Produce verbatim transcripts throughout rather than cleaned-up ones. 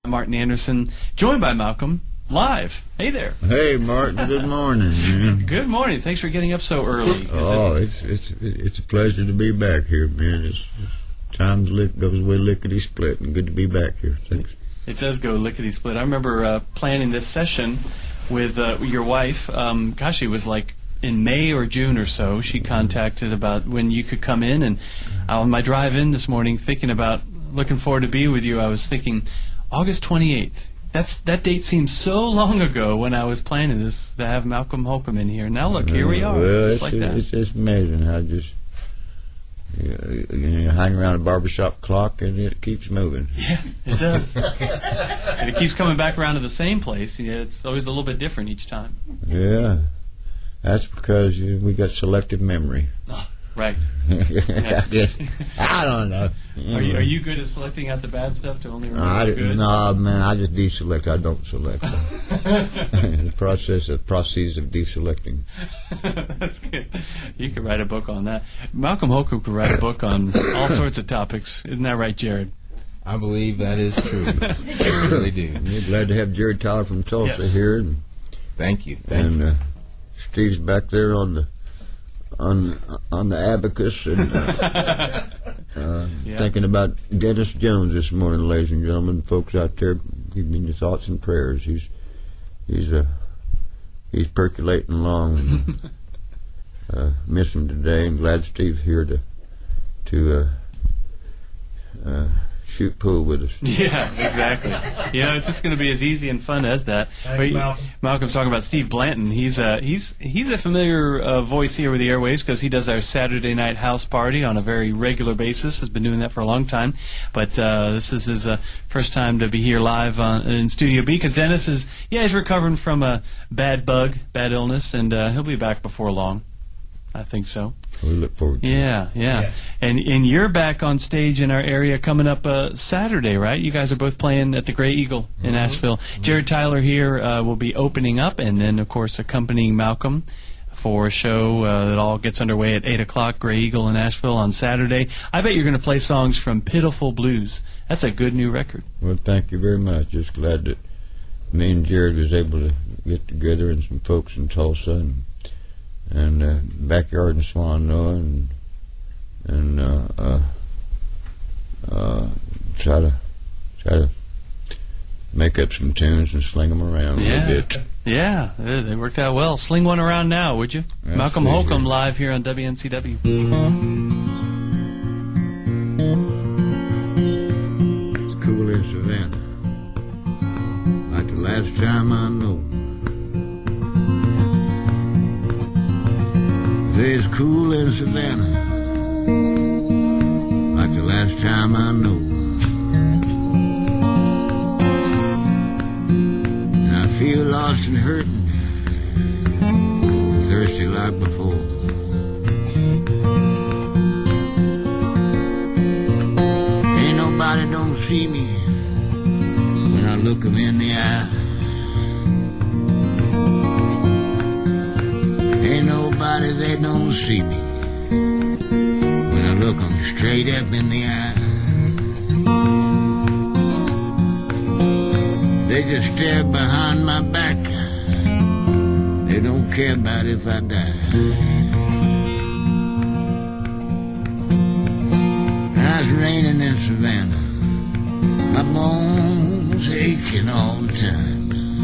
Martin Anderson, joined by Malcolm, live. Hey there. Hey, Martin. Good morning. Man. Good morning. Thanks for getting up so early. Is oh, it... it's it's it's a pleasure to be back here, man. It's, it's times lick goes way lickety split, and good to be back here. Thanks. It does go lickety split. I remember uh, planning this session with uh, your wife. Um, gosh, it was like in May or June or so. She contacted about when you could come in, and on my drive in this morning, thinking about looking forward to being with you, I was thinking August twenty-eighth. That's that date seems so long ago when I was planning this to have Malcolm Holcomb in here. Now look, here we are. Well, just it's, like just, that. it's just amazing how just you, you hang around a barbershop clock and it keeps moving. Yeah, it does. And it keeps coming back around to the same place. Yeah, it's always a little bit different each time. Yeah, that's because you, we got selective memory. Oh, right. I, guess, I don't know. Are you, are you good at selecting out the bad stuff to only remember I, the good? No, man, I just deselect. I don't select. The process, the process of deselecting. That's good. You could write a book on that. Malcolm Holcomb could write a book on all sorts of topics. Isn't that right, Jared? I believe that is true. I really do. We're glad to have Jared Tyler from Tulsa Yes. here. And, Thank you. Thank and you. Uh, Steve's back there on the on on the abacus and uh, uh, Yeah. thinking about Dennis Jones this morning, ladies and gentlemen. Folks out there, give me your thoughts and prayers. He's he's uh, he's percolating along. uh, miss him today, and glad Steve's here to to uh, uh, shoot pool with us. Yeah, exactly. You know, it's just going to be as easy and fun as that. Thanks, But Malcolm. Malcolm's talking about Steve Blanton. He's uh, he's he's a familiar uh, voice here with the airways because he does our Saturday night house party on a very regular basis. Has been doing that for a long time. But uh, this is his uh, first time to be here live on, in Studio B because Dennis is yeah he's recovering from a bad bug, bad illness, and uh, he'll be back before long. I think so. We look forward to it. Yeah, yeah, Yeah. And and you're back on stage in our area coming up uh, Saturday, right? You guys are both playing at the Gray Eagle in Asheville. Jared Tyler here uh, will be opening up, and then of course accompanying Malcolm for a show uh, that all gets underway at eight o'clock. Gray Eagle in Asheville on Saturday. I bet you're going to play songs from Pitiful Blues. That's a good new record. Well, thank you very much. Just glad that me and Jared was able to get together and some folks in Tulsa and and uh, backyard in Swannanoa and and uh, uh, uh, try to try to make up some tunes and sling them around a Yeah. little bit. Yeah, they they worked out well. Sling one around now, would you? Absolutely. Malcolm Holcomb live here on W N C W. It's cool in Savannah, like the last time I know. Say it's cool in Savannah, like the last time I know. And I feel lost and hurting, thirsty like before. Ain't nobody don't see me when I look 'em in the eye. Ain't nobody that don't see me when I look 'em straight up in the eye. They just stare behind my back. They don't care about if I die. Now it's raining in Savannah. My bones aching all the time.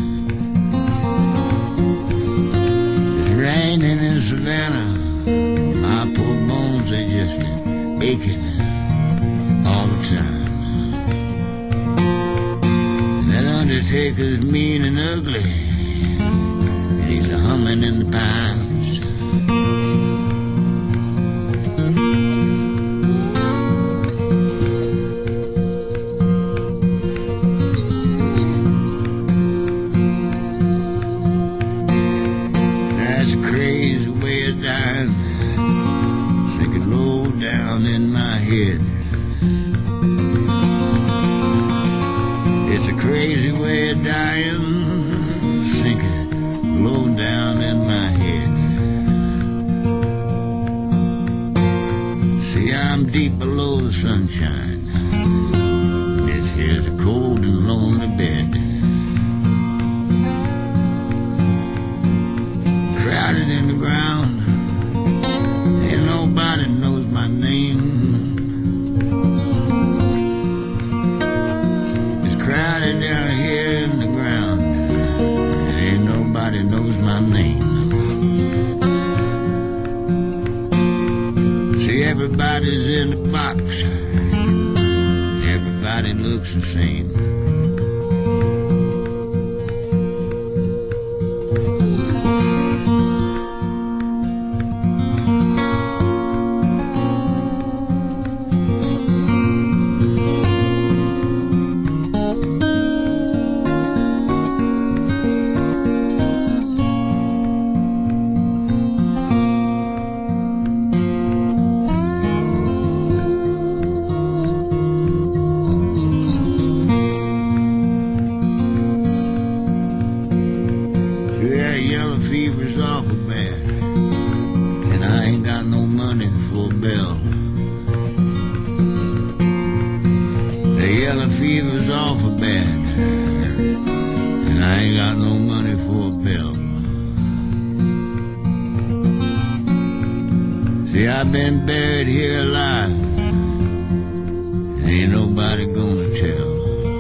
Raining in Savannah, my poor bones are just aching all the time. And that undertaker's mean and ugly, and he's a humming in the pines. That's a crazy way of dying, sinking low down in my head. It's a crazy way of dying, sinking low down in my head. See, I'm deep below the sunshine. This here's a cold and lonely bed. my name. See, everybody's in the box. Everybody looks the same. Fever's awful bad, and I ain't got no money for a bill. The yellow fever's awful bad, and I ain't got no money for a bill. See, I've been buried here alive, and ain't nobody gonna tell.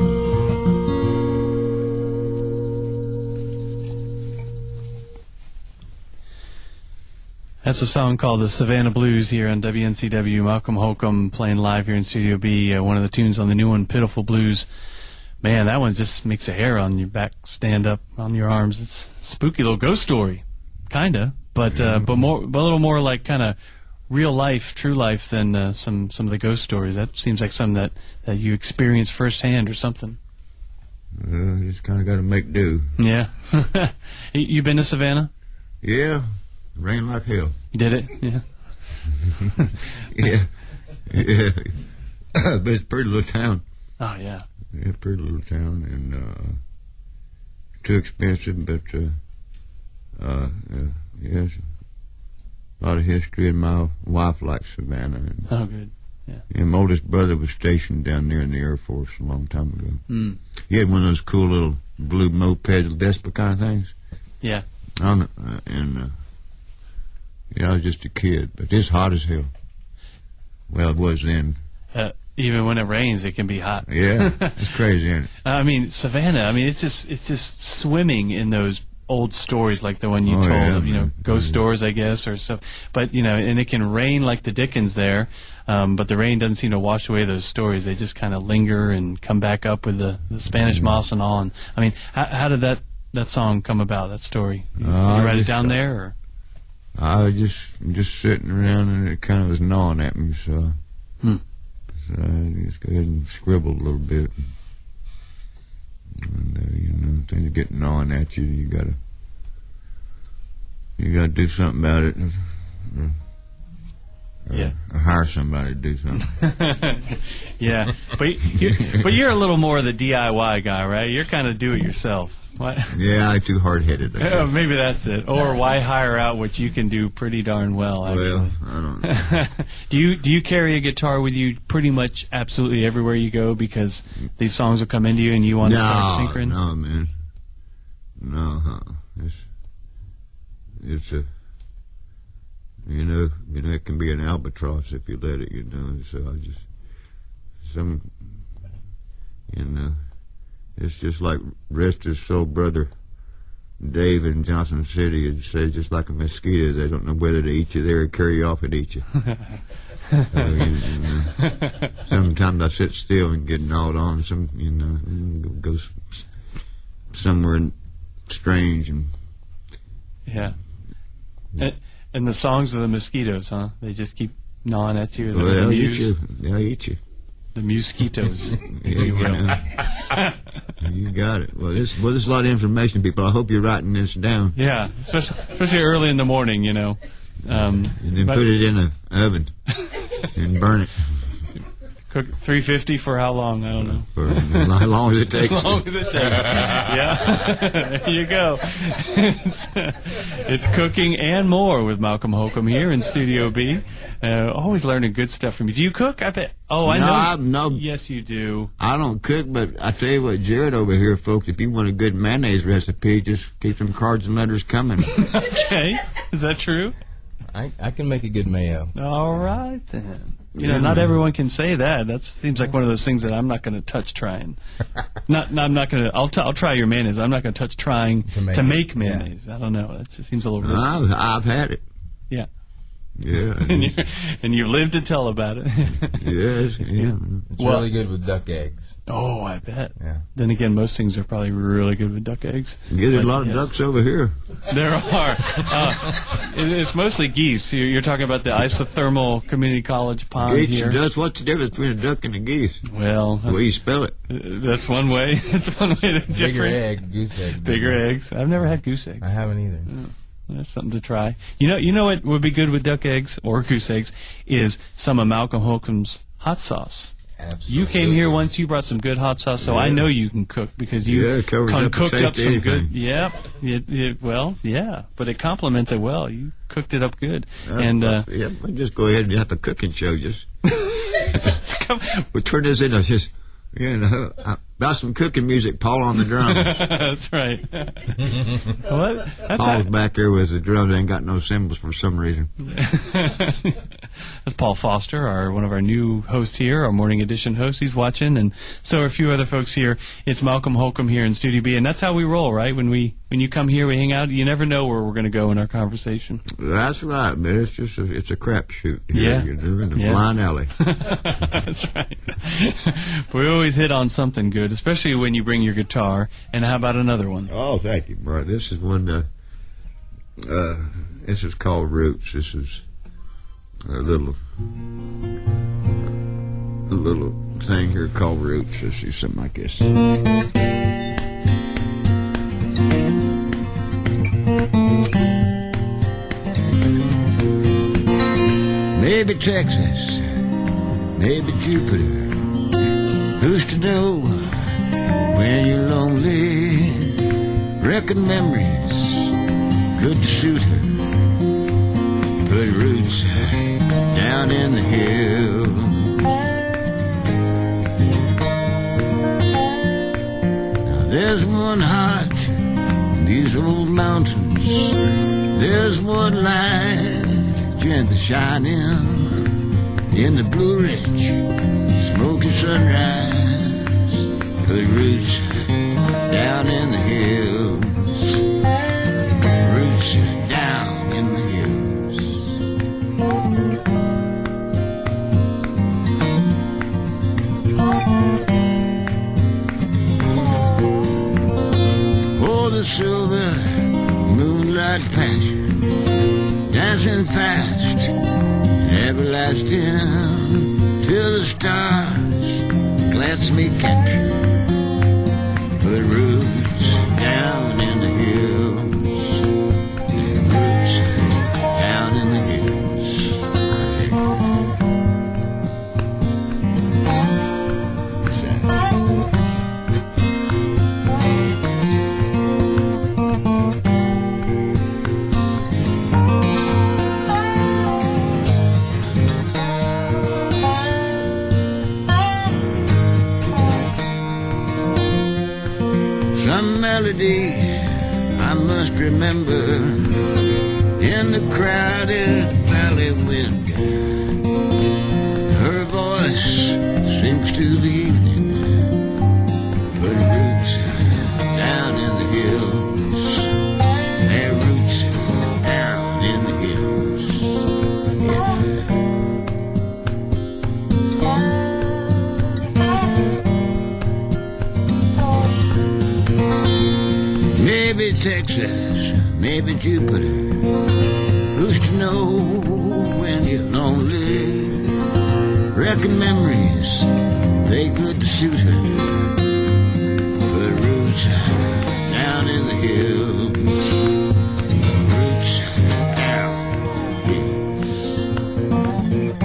That's a song called the Savannah Blues here on W N C W. Malcolm Holcomb playing live here in Studio B. Uh, one of the tunes on the new one, Pitiful Blues. Man, that one just makes the hair on your back stand up on your arms. It's a spooky little ghost story, kinda, but uh, but more, but a little more like kind of real life, true life than uh, some some of the ghost stories. That seems like something that that you experienced firsthand or something. Uh, just kind of got to make do. Yeah. You been to Savannah? Yeah. Rain like hell. Did it? Yeah. Yeah. Yeah. But it's a pretty little town. Oh, yeah. Yeah, pretty little town, and uh, too expensive, but uh, uh, uh, yes, a lot of history, and my wife likes Savannah. And, oh, good. Yeah. And my oldest brother was stationed down there in the Air Force a long time ago. Mm. He had one of those cool little blue moped Vespa kind of things. Yeah. On the, uh, and uh, yeah, I was just a kid, but it's hot as hell. Well, it was then. Uh, even when it rains, it can be hot. Yeah, it's crazy, isn't it? I mean, Savannah. I mean, it's just it's just swimming in those old stories like the one you Oh, told yeah, of, you know, man. ghost Yeah. stories, I guess, or stuff. But you know, and it can rain like the Dickens there, um, but the rain doesn't seem to wash away those stories. They just kind of linger and come back up with the, the Spanish Mm-hmm. moss and all. And I mean, how, how did that that song come about? That story? You, Uh, you write it just, down uh, there, or? I was just just sitting around, and it kind of was gnawing at me, so, Hmm. so I just go ahead and scribbled a little bit. And uh, you know, things get gnawing at you. You gotta you gotta do something about it. Or, or, Yeah. or hire somebody to do something. Yeah, but you, but you're a little more of the D I Y guy, right? You're kind of do it yourself. What? Yeah, I'm too hard headed. Oh, maybe that's it. Or why hire out what you can do pretty darn well? Actually. Well, I don't know. do you do you carry a guitar with you pretty much absolutely everywhere you go because these songs will come into you and you want to start No, tinkering? no, man. No, huh? It's it's a you know you know it can be an albatross if you let it. You know, so I just some you know it's just like rest his soul brother Dave in Johnson City would say, just like a mosquito, they don't know whether to eat you there or carry you off and eat you. So, you, you know, sometimes I sit still and get gnawed on. Some, you know, go s- somewhere strange and Yeah. And, and the songs of the mosquitoes, huh? They just keep gnawing at you. well, the, they'll the, eat mus- you. They'll eat you. the mosquitoes, if Yeah, you will. yeah. You got it. Well, this well, this is a lot of information, people. I hope you're writing this down. Yeah, especially, especially early in the morning, you know. Um, And then but put it in an oven and burn it cook three fifty for how long? I don't know. for as long as it takes. As long as it takes. Yeah, there you go. It's, it's cooking and more with Malcolm Holcomb here in Studio B. Uh, always learning good stuff from you. Do you cook? I bet. Oh, I No, know. I- no. Yes, you do. I don't cook, but I tell you what, Jared over here, folks, if you want a good mayonnaise recipe, just keep some cards and letters coming. Okay, is that true? I, I can make a good mayo. All right then. You know, Yeah. not everyone can say that. That seems like one of those things that I'm not going to touch trying. not, no, I'm not going to. I'll, t- I'll try your mayonnaise. I'm not going to touch trying To make to it, make yeah. mayonnaise. I don't know. That just seems a little risky. I've, I've had it. Yeah. Yeah. and, you and you've lived to tell about it. Yes. Yeah. It's Well- really good with duck eggs. Oh, I bet. Yeah. Then again, most things are probably really good with duck eggs. Yeah, there's a But lot of yes, ducks over here. There are. Uh, it- it's mostly geese. You're, you're talking about the isothermal community college pond Geese here. and ducks. What's the difference between a duck and a geese? Well, The way you that's, spell it. that's one way. That's one way to Bigger different. egg, goose egg. Bigger eggs. I've never had goose eggs. I haven't either. That's something to try. You know, you know what would be good with duck eggs or goose eggs is some of Malcolm Holcomb's hot sauce. Absolutely. You came here once. You brought some good hot sauce, so I Yeah. know you can cook because you Yeah, it covers con- up the cooked taste up of some anything. good. Yep. It, it, well, yeah, but it complements it well. You cooked it up good, and uh, yeah, we'll just go ahead and have the cooking show. Just it's come- we'll turn this into just you know uh, about some cooking music. Paul on the drums. that's right. what? That's Paul's how- back there with the drums. Ain't got no cymbals for some reason. That's Paul Foster, our one of our new hosts here, our morning edition host. He's watching, and so are a few other folks here. It's Malcolm Holcomb here in Studio B, and that's how we roll, right? When we when you come here, we hang out. You never know where we're going to go in our conversation. That's right, man. It's just a, it's a crapshoot. Yeah. You're in a Yeah. blind alley. That's right. But we always hit on something good, especially when you bring your guitar. And how about another one? Oh, thank you, bro. This is one. Uh, uh, this is called Roots. This is a little, a little thing here called Roots. This is something like this. Maybe Texas, maybe Jupiter. Who's to know when you're lonely? Reckon memories good to suit her. Put roots down in the hill. Now there's one heart in these old mountains. There's one light gently shining in the Blue Ridge, smoky sunrise. Put roots down in the hills. Roots down in the hills. Oh, the silver moonlight passion, dancing fast, everlasting, till the stars glance me capture. Put roots down in the hills. Roots down in the hills. Some melody I must remember in the crowded valley wind. Her voice sinks to the evening. Put roots down in the hills. Their roots down in the hills. Yeah. Maybe Texas, maybe Jupiter. Who's to know when you're lonely? Reckon memories, they good to suit her. Put roots down in the hills. Roots down in the hills.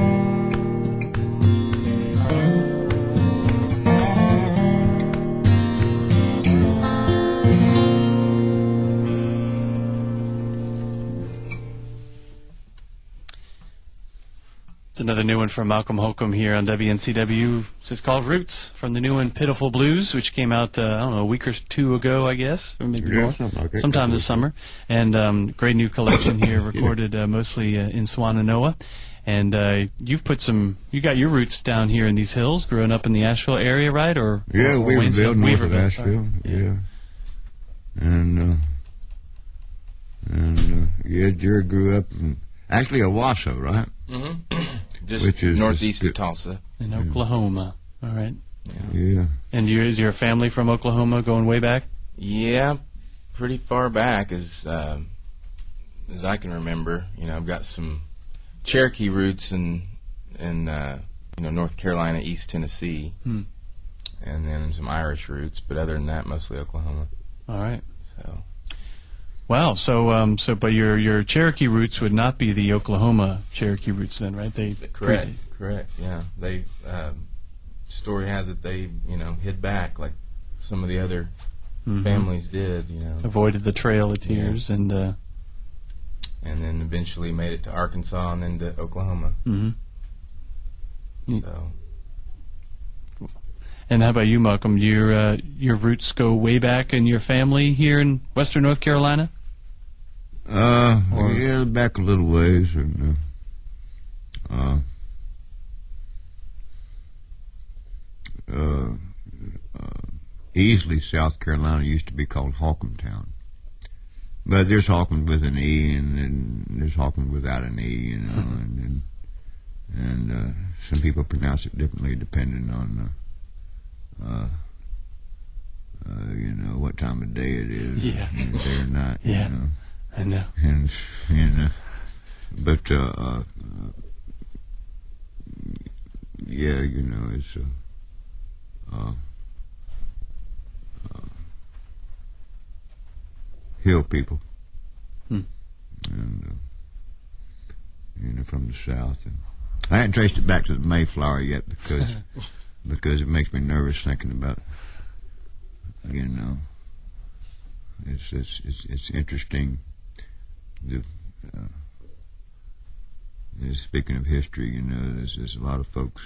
It's another new one from Malcolm Holcomb here on W N C W. This is called Roots from the new one Pitiful Blues, which came out, uh, I don't know, a week or two ago, I guess, or maybe Yeah, more. something like that. Sometime this summer. And um, great new collection here, recorded uh, mostly uh, in Swannanoa. And uh, you've put some, you got your roots down here in these hills, growing up in the Asheville area, right? Or yeah, or, or Weaverville, north of Weaverville, Asheville. sorry. Yeah, and uh, and uh, yeah, Jared grew up in actually Owasso, right? Mm-hmm. Just Which is northeast just, of Tulsa. In Oklahoma. All right. Yeah. Yeah. And you, is your family from Oklahoma going way back? Yeah, pretty far back as uh, as I can remember. You know, I've got some Cherokee roots in in uh, you know North Carolina, East Tennessee, Hmm. and then some Irish roots. But other than that, mostly Oklahoma. All right. So Wow. So, um, so, but your your Cherokee roots would not be the Oklahoma Cherokee roots, then, right? They correct, correct. Yeah, they um, story has it they you know hid back like some of the other Mhm. families did. You know, avoided the Trail of Tears, and uh, and then eventually made it to Arkansas and then to Oklahoma. mhm. Mm. So And how about you, Malcolm? Your uh, your roots go way back in your family here in Western North Carolina? Uh, Or- yeah, back a little ways, and uh, uh, uh, uh, Easley, South Carolina, used to be called Hawkintown. But there's Hawkins with an E, and, and there's Hawkins without an E, you know, and and, and uh, some people pronounce it differently depending on, uh, uh, uh, you know, what time of day it is, Yeah. you know, day or night, Yeah. you know. I know. And, you know, but, uh, uh, yeah, you know, it's, uh, uh, uh, hill people. Hmm. And, uh, you know, from the south. And I hadn't traced it back to the Mayflower yet because, because it makes me nervous thinking about, you know, it's, it's, it's, it's interesting. The, uh, speaking of history, you know, there's, there's a lot of folks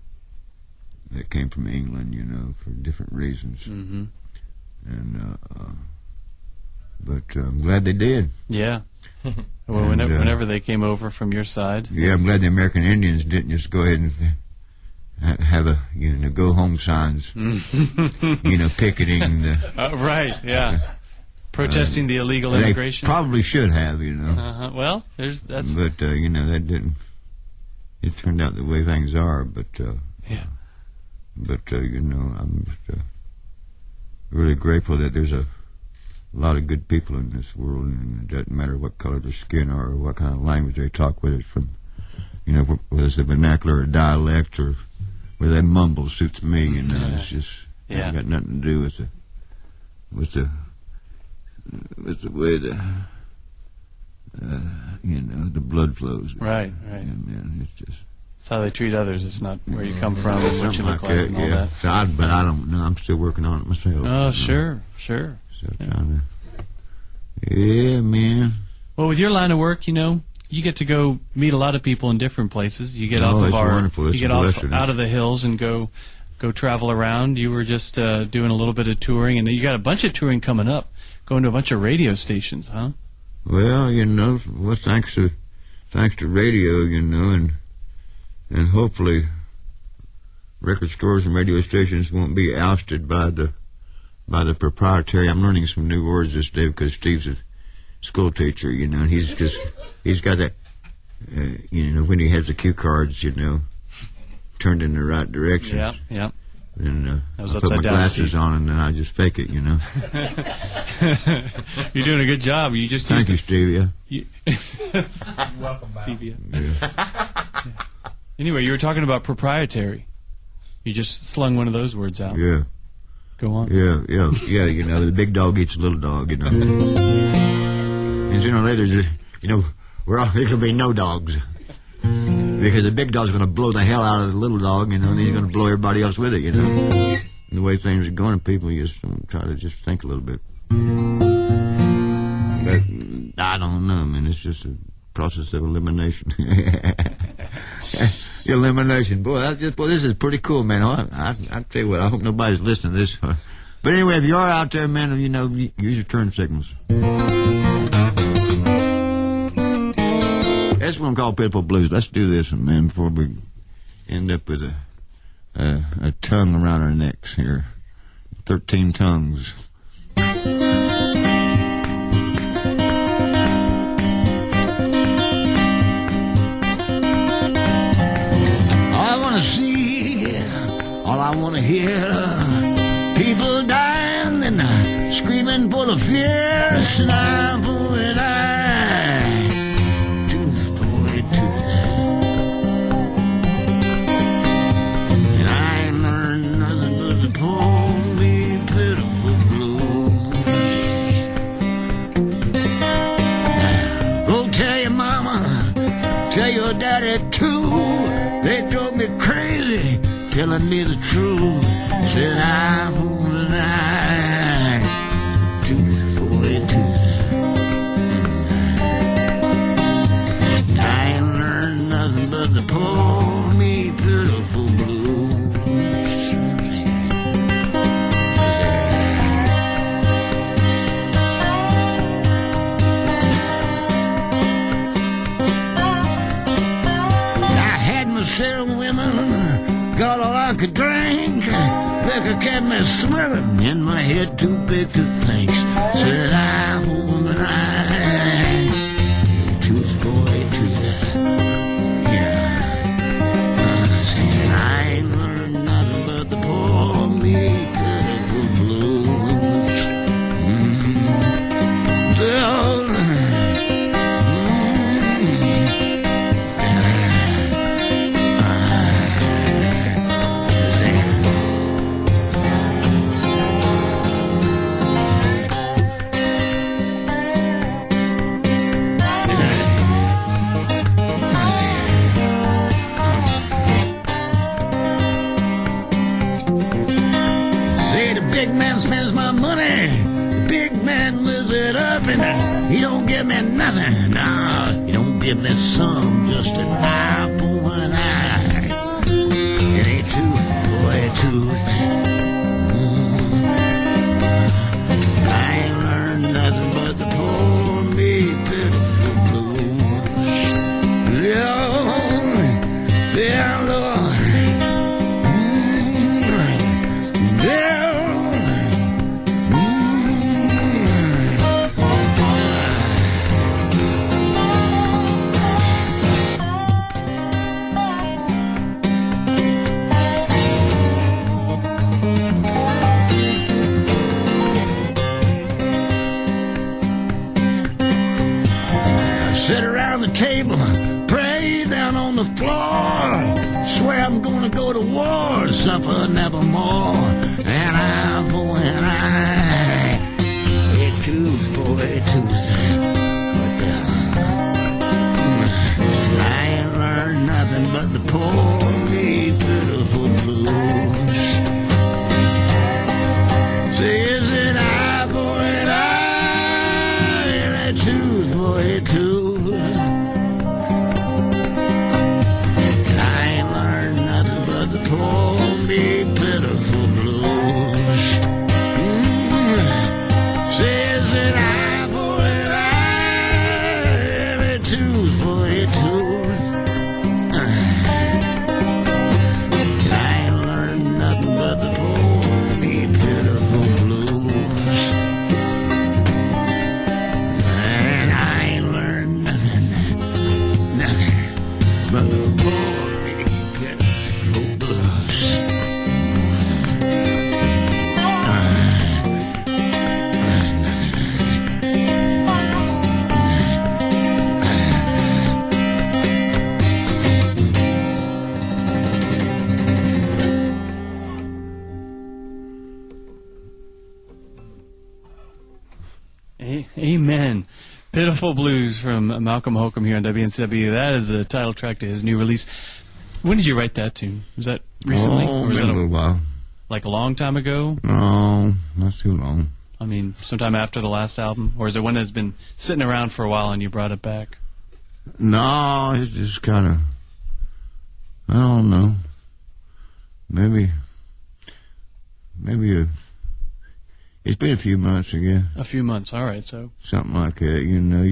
that came from England, you know, for different reasons. Mm-hmm. And, uh, uh, but uh, I'm glad they did. Yeah. Well, And, whenever, uh, whenever they came over from your side. Yeah, I'm glad the American Indians didn't just go ahead and ha- have a, you know, go home signs, you know, picketing the. Uh, right, yeah. Protesting the illegal They immigration. probably should have, you know. Uh-huh. Well, there's that's But, uh, you know, that didn't. It turned out the way things are, but. Uh, yeah. But, uh, you know, I'm just, uh, really grateful that there's a lot of good people in this world, and it doesn't matter what color their skin are or what kind of language they talk, whether it's from, you know, whether it's a vernacular or dialect or whether they mumble suits me, you know. Yeah. It's just, Yeah. it's got nothing to do with the, with the, with the way the, uh, you know, the blood flows. Right, right. And, and it's just. It's how they treat others. It's not where you come from and what you Something look like that, and all yeah. that. So I, but I don't know. I'm still working on it myself. Oh, you know. sure, sure. Still trying to. Yeah, man. Well, with your line of work, you know, you get to go meet a lot of people in different places. You get Oh, off of it's our, wonderful. It's you get a off blessing. out of the hills and go, go travel around. You were just uh, doing a little bit of touring, and you got a bunch of touring coming up, going to a bunch of radio stations, huh? Well, you know, well, thanks to thanks to radio, you know, and and hopefully record stores and radio stations won't be ousted by the by the proprietary. I'm learning some new words this day because Steve's a school teacher, you know, and he's just he's got that, uh, you know, when he has the cue cards, you know, turned in the right direction. Yeah, yeah. And uh, That was I put my upside down, glasses Steve. on and then I just fake it, you know. You're doing a good job. You just Thank you, used Steve. Yeah. to, you, Welcome back. Stevia. Yeah. Anyway, you were talking about proprietary. You just slung one of those words out. Yeah. Go on. Yeah, yeah, yeah. You know, the big dog eats the little dog. You know, and sooner or later, there's a- you know, we're all, there could be no dogs because the big dog's going to blow the hell out of the little dog. You know, and then he's going to blow everybody else with it. You know, and the way things are going, people just um, try to just think a little bit. But I don't know, man. It's just a process of elimination. Elimination, boy. That's just boy. This is pretty cool, man. I, I, I tell you what. I hope nobody's listening to this. But anyway, if you are out there, man, you know, use your turn signals. That's This one called Pitiful Blues. Let's do this one, man, before we end up with a a, a tongue around our necks here. Thirteen tongues. I want to see, all I want to hear, people dying and screaming full of fear. It's an eye for an eye, tooth for a tooth. And I ain't learned nothing but the poor me pitiful blues. Now, go tell your mama, tell your daddy too. They drove me crazy, telling me the truth. Said eye for an eye, tooth for a tooth. I ain't learned nothing but the poor me pitiful blues. I had my share of women, got all I could drink. Liquor kept me swimming in my head, too big to think. Said eye for an eye, tooth for a tooth. Yeah. Uh, said I ain't learned nothing but the poor me pitiful blues. Mm. Well, big man spends my money, the big man lives it up, and he don't give me nothing. Nah, he don't give me some, just an eye for an eye, and a tooth for a tooth. Mm. I ain't learned nothing but the poor me pitiful blues. Yeah, yeah, Lord. Mm. Yeah. Sit around the table, pray down on the floor. Swear I'm gonna go to war, suffer nevermore. An eye for an eye, a tooth for a tooth. But, uh, I ain't learned nothing but the poor me pitiful blues. Say, is it eye for an eye, and a tooth for a tooth? The poor me pitiful blues. Mm. Says that eye for an eye, and a tooth for a tooth. I ain't learned nothing but the poor me pitiful blues. And I ain't learned nothing, nothing but the poor me pitiful blues. Amen. Pitiful Blues from Malcolm Holcomb here on W N C W. That is the title track to his new release. When did you write that tune? Was that recently? Oh, or was been that a little while. Like a long time ago? No, not too long. I mean, sometime after the last album? Or is it one that's been sitting around for a while and you brought it back? No, it's just kind of, I don't know. Maybe, maybe a, it's been a few months again. A few months, all right. So something like that. You know, you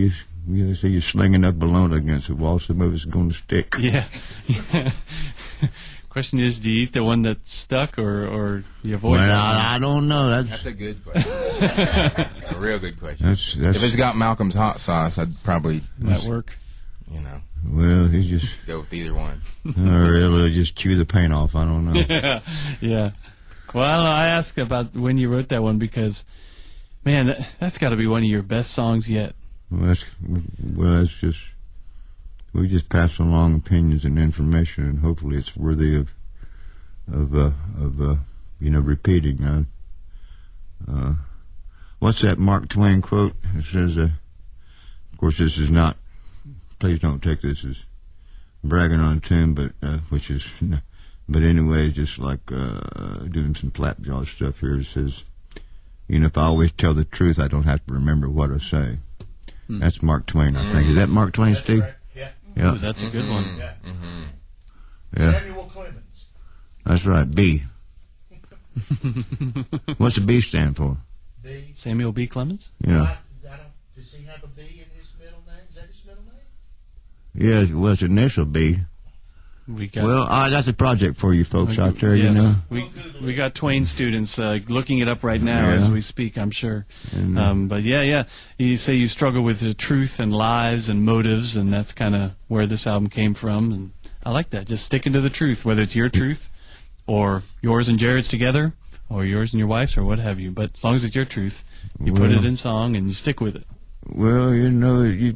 you know, say you're slinging a bologna against the wall, some of it's going to stick. Yeah. yeah. Question is, do you eat the one that's stuck, or, or you avoid Well, that one? I, I don't know. That's That's a good question. A real good question. that's that's. If it's got Malcolm's hot sauce, I'd probably, That work? you know, well, he's just go with either one. or it'll just chew the paint off. I don't know. Yeah, yeah. Well, I asked about when you wrote that one because, man, that, that's got to be one of your best songs yet. Well, that's well, that's just we just pass along opinions and information, and hopefully it's worthy of of uh, of uh, you know repeating. Uh, uh, what's that Mark Twain quote? It says, uh, "Of course, this is not. Please don't take this as bragging on Tim, but uh, which is, but anyway, just like uh, doing some flapjaw stuff here. It says, you know, if I always tell the truth, I don't have to remember what I say." Hmm. That's Mark Twain, I think. Is that Mark Twain, That's Steve? right. Yeah. Yeah. Ooh, that's a good one. Yeah. Mm-hmm. Yeah. Samuel Clemens. That's right. B. What's the B stand for? B. Samuel B. Clemens? Yeah. I, I don't, does he have a B in his middle name? Is that his middle name? Yeah, well, it's initial B. We got Well, uh, that's a project for you folks out there, yes. you know. We we got Twain students uh, looking it up right now Yeah. as we speak, I'm sure. And, uh, Um, but yeah, yeah. You say you struggle with the truth and lies and motives, and that's kind of where this album came from. And I like that. Just sticking to the truth, whether it's your truth or yours and Jared's together, or yours and your wife's, or what have you. But as long as it's your truth, you put Well- it in song and you stick with it. Well, you know, you.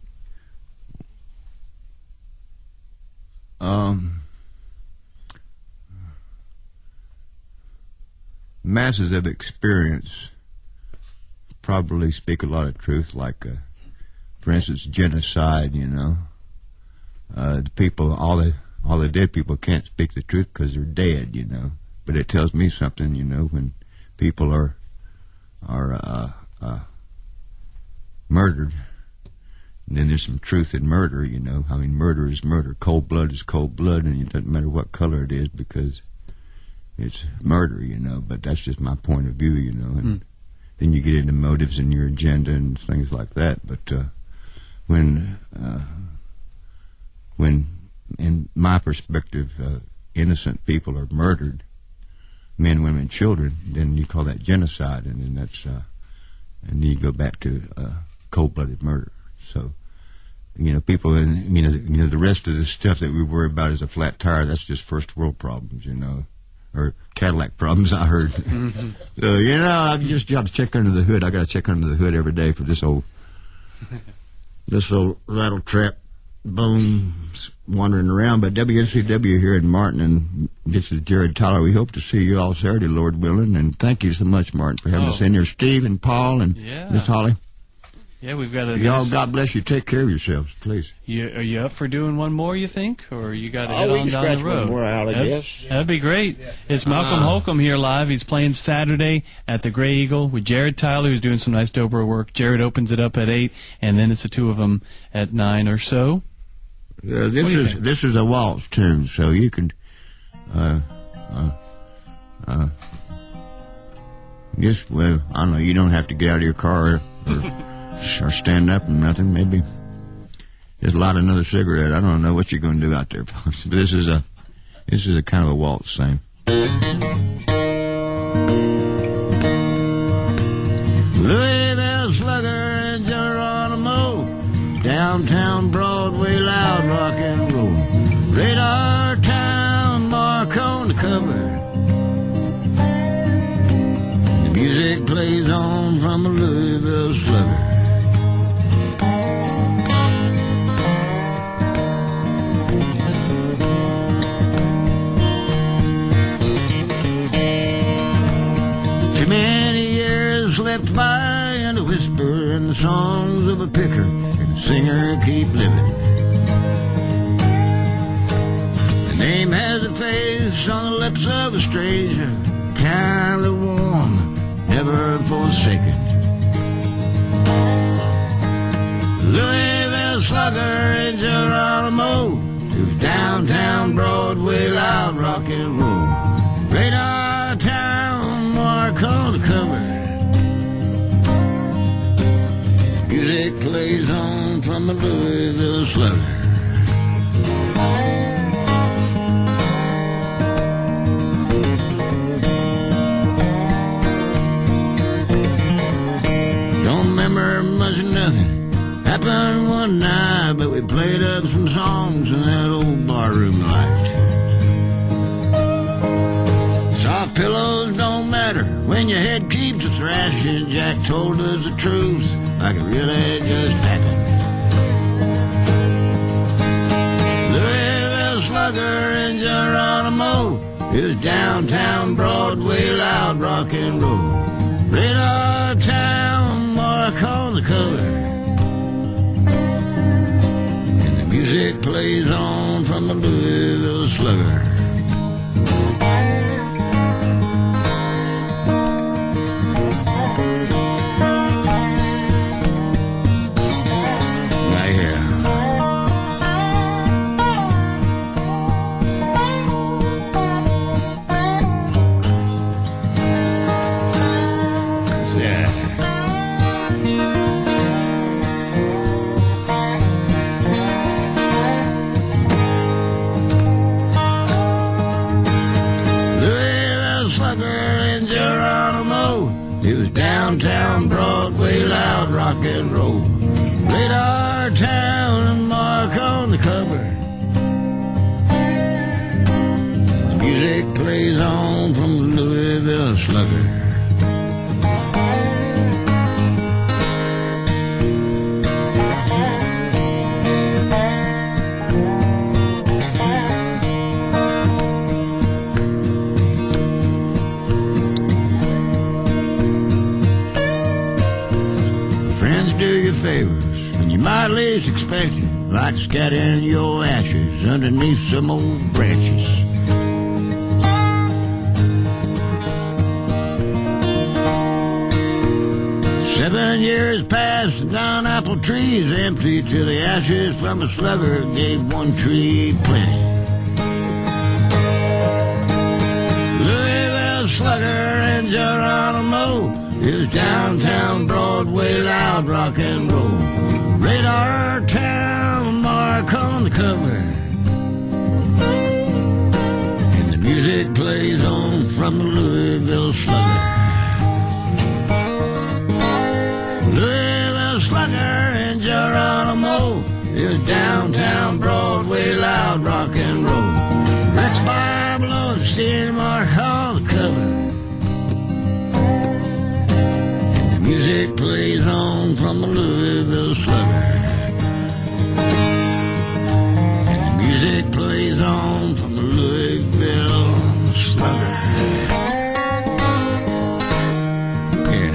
Um. Masses of experience probably speak a lot of truth, like, uh, for instance, genocide, you know. Uh, the people, all the all the dead people can't speak the truth because they're dead, you know. But it tells me something, you know, when people are are uh, uh, murdered. And then there's some truth in murder, you know. I mean, murder is murder. Cold blood is cold blood, and it doesn't matter what color it is because it's murder, you know. But that's just my point of view, you know. And Mm. then you get into motives and your agenda and things like that. But uh, when, uh, when, in my perspective, uh, innocent people are murdered, men, women, children, then you call that genocide, and then that's, uh, and then you go back to uh, cold-blooded murder. So, you know, people, and you know, you know, the rest of the stuff that we worry about is a flat tire. That's just first world problems, you know, or Cadillac problems. I heard. Mm-hmm. So, you know, I've just got to check under the hood. I got to check under the hood every day for this old, this old rattle trap bones wandering around. But W N C W here in Martin, and this is Jared Tyler. We hope to see you all Saturday, Lord willing. And thank you so much, Martin, for having Oh. us in here. Steve and Paul and Yeah. Miss Holly. Yeah, we've got a. Y'all, nice- God bless you. Take care of yourselves, please. You, are you up for doing one more, you think? Or you got to Oh, head we on can down scratch the one road? more out, I That'd- guess. That'd be great. Yeah. It's Malcolm Ah. Holcomb here live. He's playing Saturday at the Grey Eagle with Jared Tyler, who's doing some nice dobro work. Jared opens it up at eight, and then it's the two of them at nine or so. Uh, this What do you is think? this is a waltz tune, so you can, uh, uh, uh, just well, I don't know. You don't have to get out of your car or, or stand up and nothing. Maybe just light another cigarette. I don't know what you're going to do out there, folks. But this is a this is a kind of a waltz thing. Louisville Slugger and Geronimo, downtown Broadway, loud rock and roll. Radar Town, mark on the cover. The music plays on from a Louisville Slugger. Too many years slipped by and a whisper in the songs of a picker and a singer keep living. The name has a face on the lips of a stranger, kind of warm, never forsaken. Louisville Slugger and Geronimo, who's downtown Broadway, loud rock and roll. Radar Town, mark on the cover. Music plays on from a Louisville Slugger. Don't remember much of nothing happened one night, but we played up some songs in that old barroom light. Soft pillows don't matter when your head keeps a thrashing. Jack told us the truth like it really just happened. Louisville Slugger and Geronimo, it was downtown Broadway loud rock and roll. Radar Town, mark on the cover, and the music plays on from the Louisville Slugger. It was downtown Broadway loud rock and roll. Radar Town and mark on the cover. The music plays on from the Louisville Slugger. Favors when you might least expect it, like scattering your ashes underneath some old branches. Seven years passed and nine apple trees empty till the ashes from a slugger gave one tree plenty. Louisville Slugger and Geronimo, it was downtown Broadway loud rock and roll. Radar Town, mark on the cover, and the music plays on from the Louisville Slugger. Louisville Slugger and Geronimo, it was downtown Broadway loud rock and roll. Rex Barlow and Steve mark on the cover. Music plays on from the Louisville Slugger. And the music plays on from the Louisville Slugger. Yeah.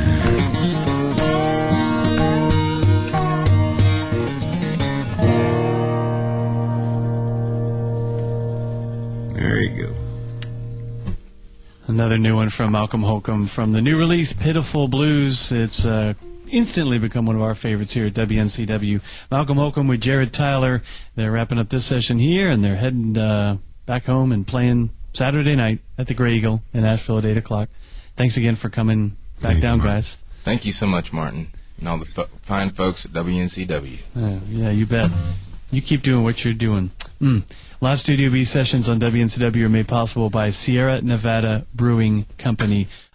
There you go. Another new one from Malcolm Holcomb from the new release, Pitiful Blues. It's uh, instantly become one of our favorites here at W N C W. Malcolm Holcomb with Jared Tyler. They're wrapping up this session here, and they're heading uh, back home and playing Saturday night at the Grey Eagle in Asheville at eight o'clock. Thanks again for coming back Thank down, you, guys. Thank you so much, Martin, and all the f- fine folks at W N C W. Uh, yeah, you bet. You keep doing what you're doing. Mm. Live Studio B sessions on W N C W are made possible by Sierra Nevada Brewing Company.